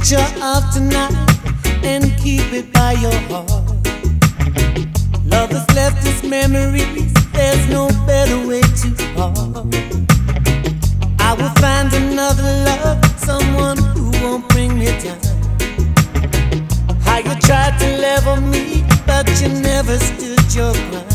picture of tonight and keep it by your heart. Love has left its memories, there's no better way to part. I will find another love, someone who won't bring me down. How you tried to level me, but you never stood your ground.